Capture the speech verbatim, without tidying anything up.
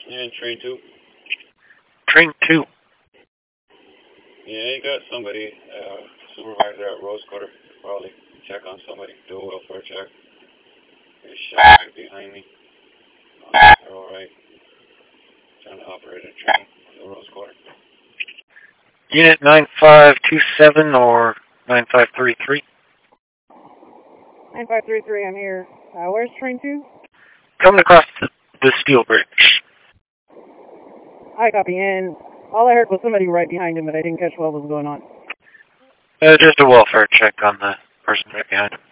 And train two. Train two. Yeah, you got somebody, uh, supervisor at Rose Quarter. Probably check on somebody, do a welfare check. There's a shot right behind me. Uh, they're alright. Trying to operate a train to Rose Quarter. Unit nine five two seven or nine five three three. nine five three three, I'm here. Uh, where's train two? Coming across the, the steel bridge. I copy in. All I heard was somebody right behind him, but I didn't catch what was going on. Uh, just a welfare check on the person right behind him.